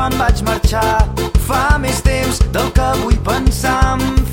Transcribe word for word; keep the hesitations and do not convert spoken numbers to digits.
me'n vaig marxar. Fa més temps del que vull pensar. Em